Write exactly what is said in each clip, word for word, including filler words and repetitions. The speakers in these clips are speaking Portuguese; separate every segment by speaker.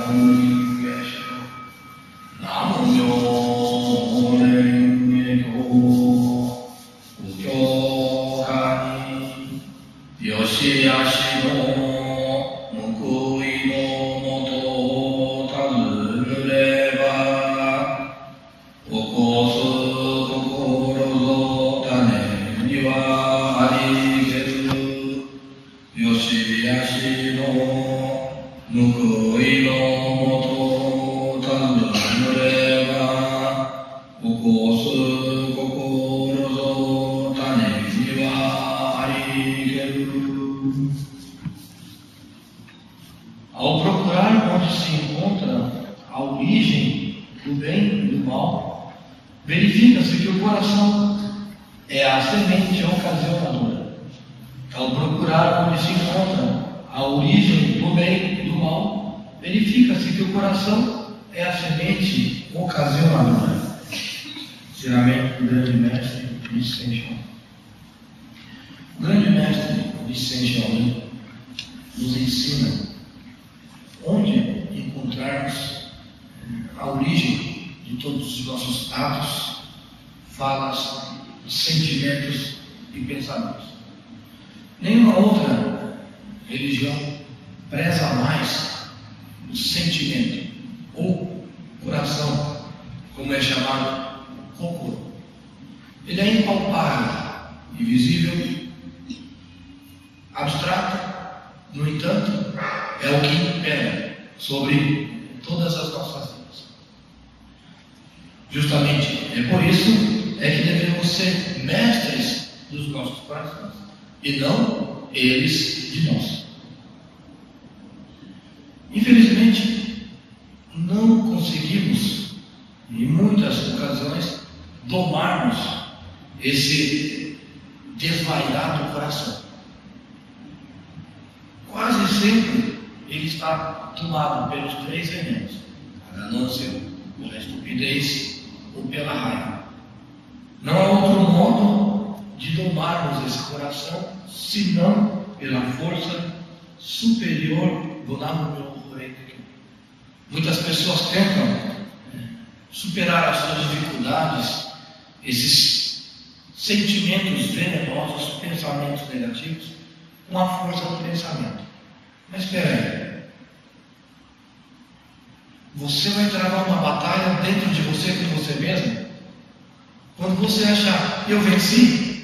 Speaker 1: Ao procurar onde se encontra a origem do bem e do mal, verifica-se que o coração é a semente ocasionadora. Ao procurar onde se encontra a origem do bem e do mal, verifica-se que o coração é a semente ocasionadora. Ensinamento do grande mestre de Saint-Germain. O grande mestre de Saint-Germain nos ensina onde encontrarmos a origem de todos os nossos atos, falas, sentimentos e pensamentos. Nenhuma outra religião preza mais o sentimento ou coração, como é chamado kokoro. Ele é impalpável, invisível, abstrato, no entanto, é o que impera sobre todas as nossas vidas. Justamente é por isso é que devemos ser mestres dos nossos corações e não eles de nós. Infelizmente, não conseguimos, em muitas ocasiões, domarmos esse desvairado coração. Quase sempre ele está tomado pelos três venenos: a ganância, pela estupidez ou pela raiva. Não há outro modo de domarmos esse coração senão pela força superior do Nam-myoho Renge-kyo. Muitas pessoas tentam superar as suas dificuldades, esses sentimentos venenosos, pensamentos negativos, com a força do pensamento. Mas espera aí. Você vai travar uma batalha dentro de você com você mesmo? Quando você achar, eu venci?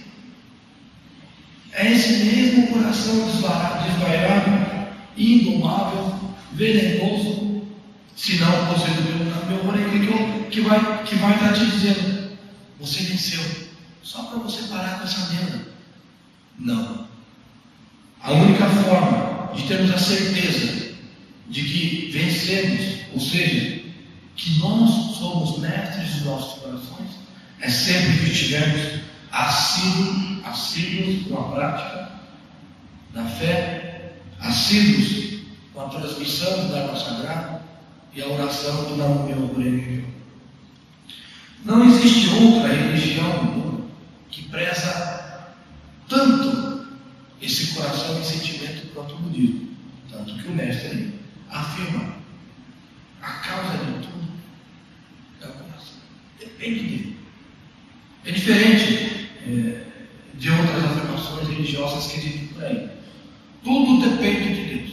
Speaker 1: É esse mesmo coração desvairado, indomável, venenoso, se não possuído pelo meu orelha, que vai, que vai estar te dizendo: você venceu, só para você parar com essa merda. Não. A única forma de termos a certeza de que vencemos, ou seja, que nós somos mestres dos nossos corações, é sempre que estivermos assíduos, assíduos com a prática da fé, assíduos com a transmissão do Dharma Sagrado e a oração do Nam-myoho Renge-kyo. Não existe outra religião no mundo que preza tanto esse coração e sentimento quanto o budismo. Tanto que o mestre afirma: a causa de tudo é o coração. Depende dele. É diferente é, de outras afirmações religiosas que dizem por aí. Tudo depende de Deus.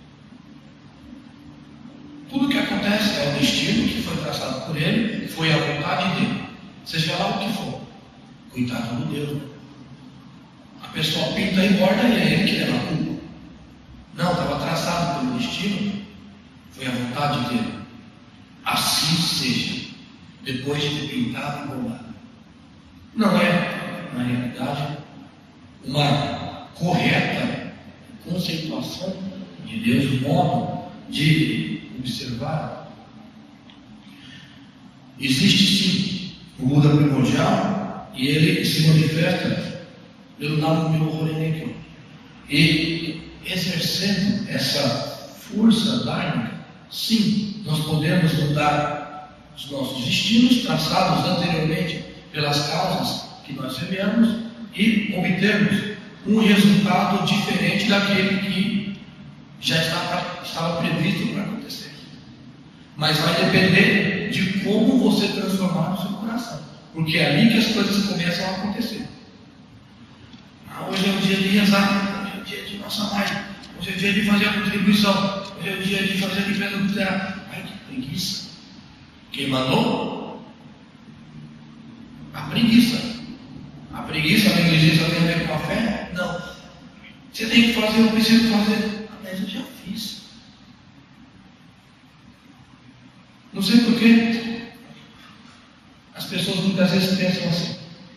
Speaker 1: Tudo que acontece é o destino que foi traçado por Ele, foi a vontade dele. Seja lá o que for. Coitado do Deus, né? A pessoa pinta e borda e é ele que leva a culpa. Não, estava traçado pelo destino, foi a vontade dele. Assim seja, depois de ter pintado e bordado. Não é, na realidade, uma correta conceituação de Deus, o modo de observar. Existe sim o Buda primordial e ele se manifesta pelo Nam-myoho Renge-kyo. E exercendo essa força dármica, sim, nós podemos mudar os nossos destinos traçados anteriormente pelas causas que nós semeamos e obtermos um resultado diferente daquele que já estava, estava previsto para acontecer. mas vai depender de como você transformar o seu coração, porque é ali que as coisas começam a acontecer. Ah, hoje é o dia de rezar, hoje é o dia de nossa mãe, hoje é o dia de fazer a contribuição, hoje é o dia de fazer a limpeza do terra. Ai, que preguiça! Quem mandou? A preguiça. A preguiça, a negligência tem a ver com a fé? Não. Você tem que fazer, eu preciso fazer. Ah, mas eu já fiz. Não sei porquê. As pessoas muitas vezes pensam assim.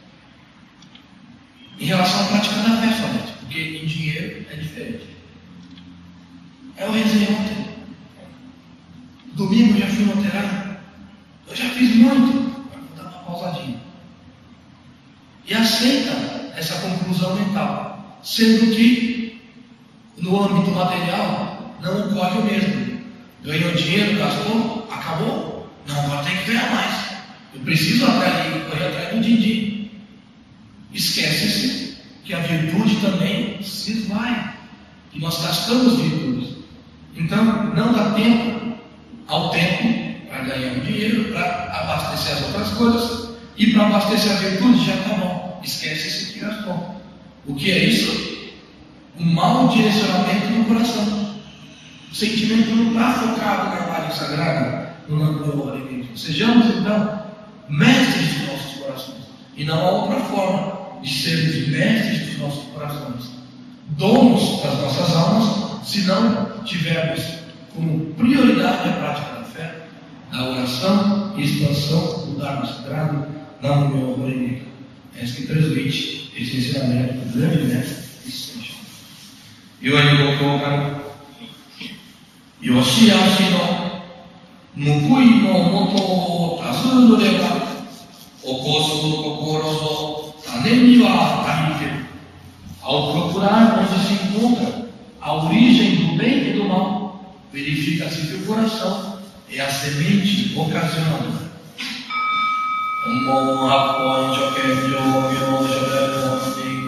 Speaker 1: Em relação à prática da fé somente. Porque em dinheiro é diferente. É o rezei ontem. Domingo eu já fui no alterado. Eu já fiz muito. Vou dar uma pausadinha. E aceita essa conclusão mental, sendo que no âmbito material não ocorre o mesmo. Ganhou dinheiro, gastou, acabou. Não, agora tem que ganhar mais. Eu preciso atrair, correr atrás do din-din. Esquece-se que a virtude também se esvai, que nós gastamos virtudes. Então não dá tempo ao tempo para ganhar o dinheiro, para abastecer as outras coisas. E para abastecer a virtude já está bom. Esquece-se que gastou. O que é isso? Um mau direcionamento no coração. O sentimento não está focado na imagem sagrada, no namoro alimento. Sejamos então mestres dos nossos corações. E não há outra forma de sermos mestres dos nossos corações. Donos das nossas almas, se não tivermos como prioridade a prática da fé, a oração e expansão do Dharma sagrado. Não me obrigue. É isso que transmite esse ensinamento do grande mestre Seixas. Eu ainda vou colocar Yoshiashi no Mukui no Moto Tazu Reba Okosu Kokoro no Tane wa Tarite. Ao procurar onde se encontra a origem do bem e do mal, verifica-se que o coração é a semente ocasionadora. Mo Hapon Joken Jo Myo Joken